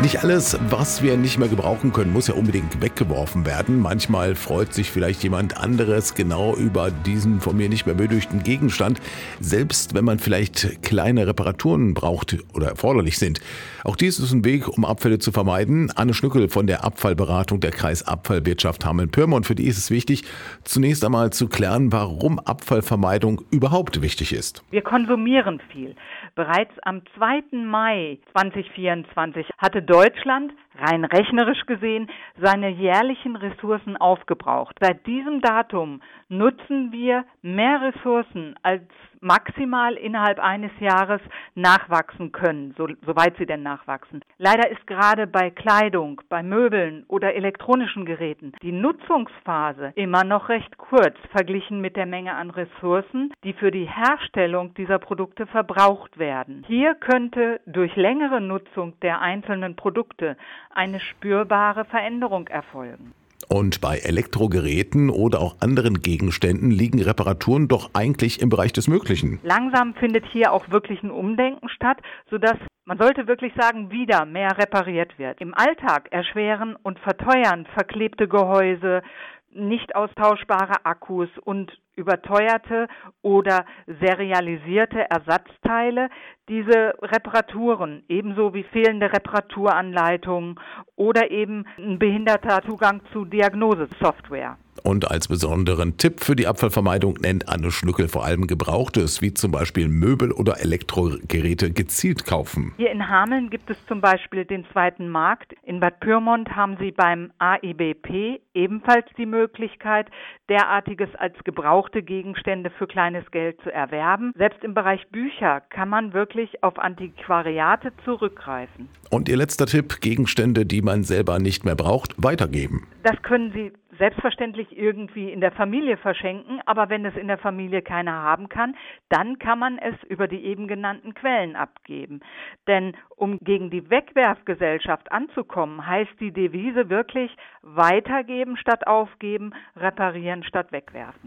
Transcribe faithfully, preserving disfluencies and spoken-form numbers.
Nicht alles, was wir nicht mehr gebrauchen können, muss ja unbedingt weggeworfen werden. Manchmal freut sich vielleicht jemand anderes genau über diesen von mir nicht mehr benötigten Gegenstand, selbst wenn man vielleicht kleine Reparaturen braucht oder erforderlich sind. Auch dies ist ein Weg, um Abfälle zu vermeiden. Anne Schnückel von der Abfallberatung der Kreisabfallwirtschaft Hameln-Pyrmont. Für die ist es wichtig, zunächst einmal zu klären, warum Abfallvermeidung überhaupt wichtig ist. Wir konsumieren viel. Bereits am zweiten Mai zweitausendvierundzwanzig hatte Deutschland, rein rechnerisch gesehen, seine jährlichen Ressourcen aufgebraucht. Seit diesem Datum nutzen wir mehr Ressourcen, als maximal innerhalb eines Jahres nachwachsen können, so, soweit sie denn nachwachsen. Leider ist gerade bei Kleidung, bei Möbeln oder elektronischen Geräten die Nutzungsphase immer noch recht kurz verglichen mit der Menge an Ressourcen, die für die Herstellung dieser Produkte verbraucht werden. Hier könnte durch längere Nutzung der einzelnen Produkte eine spürbare Veränderung erfolgen. Und bei Elektrogeräten oder auch anderen Gegenständen liegen Reparaturen doch eigentlich im Bereich des Möglichen. Langsam findet hier auch wirklich ein Umdenken statt, sodass, man sollte wirklich sagen, wieder mehr repariert wird. Im Alltag erschweren und verteuern verklebte Gehäuse, nicht austauschbare Akkus und überteuerte oder serialisierte Ersatzteile diese Reparaturen, ebenso wie fehlende Reparaturanleitungen oder eben ein behinderter Zugang zu Diagnosesoftware. Und als besonderen Tipp für die Abfallvermeidung nennt Anne Schnückel vor allem Gebrauchtes, wie zum Beispiel Möbel oder Elektrogeräte gezielt kaufen. Hier in Hameln gibt es zum Beispiel den zweiten Markt. In Bad Pyrmont haben Sie beim A I B P ebenfalls die Möglichkeit, derartiges als gebrauchte Gegenstände für kleines Geld zu erwerben. Selbst im Bereich Bücher kann man wirklich auf Antiquariate zurückgreifen. Und Ihr letzter Tipp, Gegenstände, die man selber nicht mehr braucht, weitergeben. Das können Sie selbstverständlich irgendwie in der Familie verschenken, aber wenn es in der Familie keiner haben kann, dann kann man es über die eben genannten Quellen abgeben. Denn um gegen die Wegwerfgesellschaft anzukommen, heißt die Devise wirklich weitergeben statt aufgeben, reparieren statt wegwerfen.